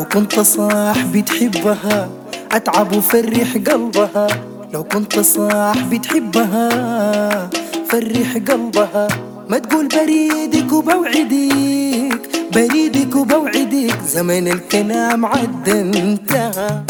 كنت صاحبي تحبها أتعب وفرح قلبها. لو كنت صاحبي تحبها فرح قلبها. ما تقول بريدك وبوعدك، بريدك وبوعدك، زمن الكلام عدى انتهى.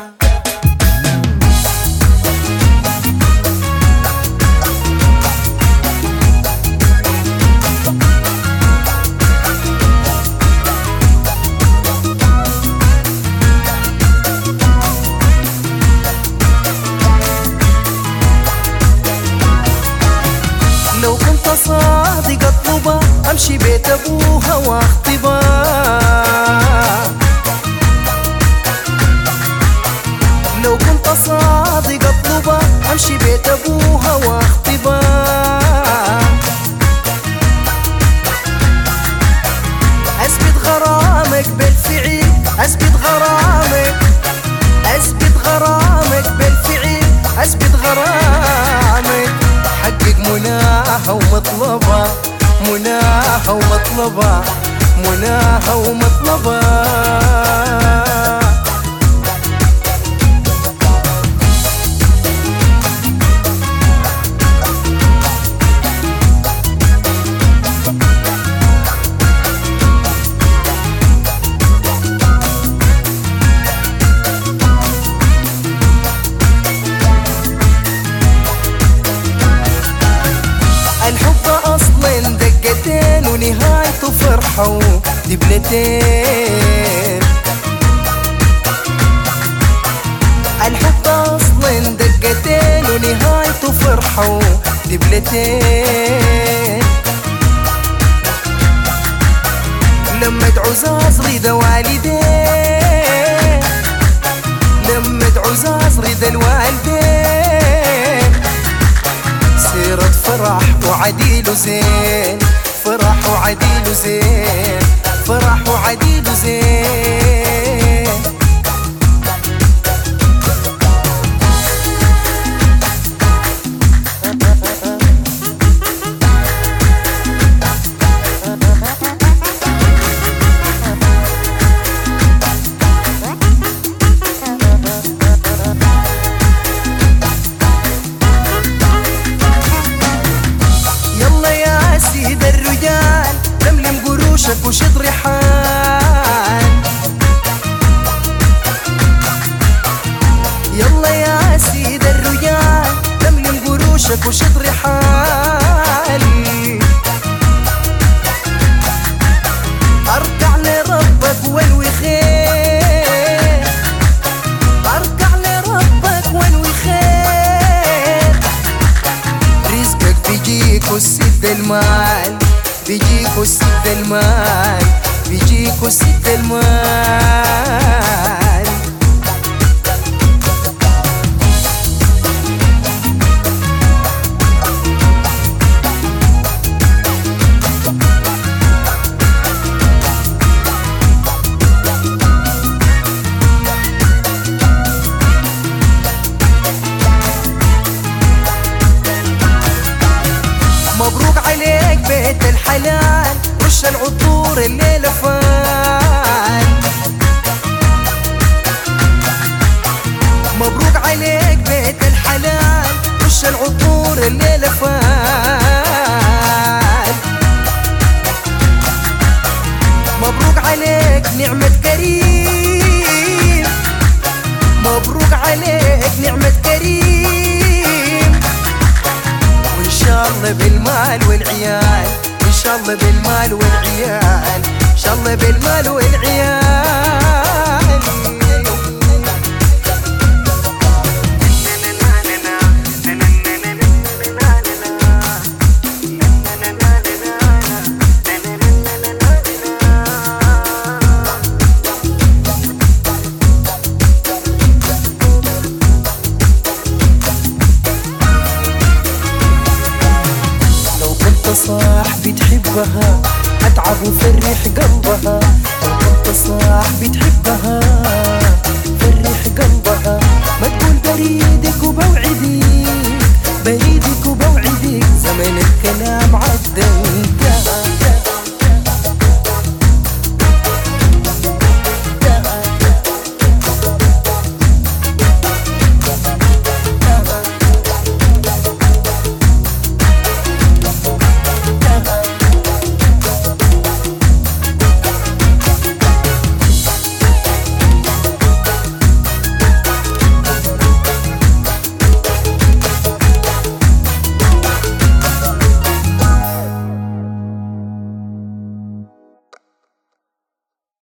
لو كنت صادق اطلبها امشي بيت ابوها واخطبها. لو كنت صادق اطلبها امشي بيت ابوها واخطبها. اثبت غرامك بالفعل، اثبت غرامك، اثبت غرامك بالفعل، اثبت غرامك. حقق مناها ومطلبها، مناها ومطلبها، مناها ومطلبها. الحب أصلاً دقتين ونهايته فرحة ودبلتين. الحب أصلاً دقتين ونهايته فرحة ودبلتين. لمت عزاز رضا والدين، لمت عزاز رضا الوالدين. سيرة فرح وعديل زين، فرح وعديل زين، فرح وعديل زين. سيد الرجال لملم قروشك وشد ريحان. يلا يا سيد الرجال لملم قروشك وشد ريحان. ارجع لربك وانوي خير، ارجع لربك وانوي خير. رزقك بيجيك والسد المال، بيجيك والسد المال، بيجيك والسد المال. مبروك عليك بيت الحلال، رش العطور الليلة فان. مبروك عليك بيت الحلال، رش العطور الليلة فان. مبروك عليك نعمة كريم، مبروك عليك نعمة كريم. وإن شاء الله بالمال والعيال، إن شاء الله بالمال والعيال، إن شاء الله بالمال والعيال. صاحبي تحبها أتعب وفرح قلبها. لو كنت صاحبي تحبها فرح قلبها. ما تقول بريدك وبوعدك،